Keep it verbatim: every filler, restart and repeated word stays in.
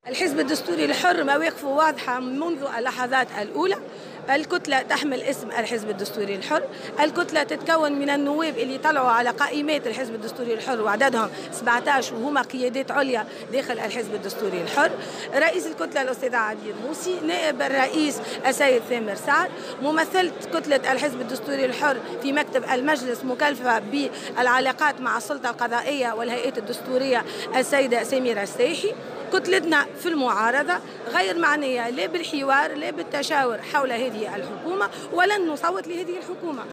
الحزب الدستوري الحر مواقفه واضحة منذ اللحظات الأولى. الكتلة تحمل اسم الحزب الدستوري الحر. الكتلة تتكون من النواب اللي طلعوا على قائمات الحزب الدستوري الحر وعددهم سبعة عشر وهما قيادات عليا داخل الحزب الدستوري الحر. رئيس الكتلة الأستاذ عبير موسي، نائب الرئيس السيد ثامر سعد، ممثلة كتلة الحزب الدستوري الحر في مكتب المجلس مكلفة بالعلاقات مع السلطة القضائية والهيئات الدستورية السيدة سميرة السايحي. كتلتنا في المعارضة غير معنية لا بالحوار لا بالتشاور حول هذه الحكومة، ولن نصوت لهذه الحكومة.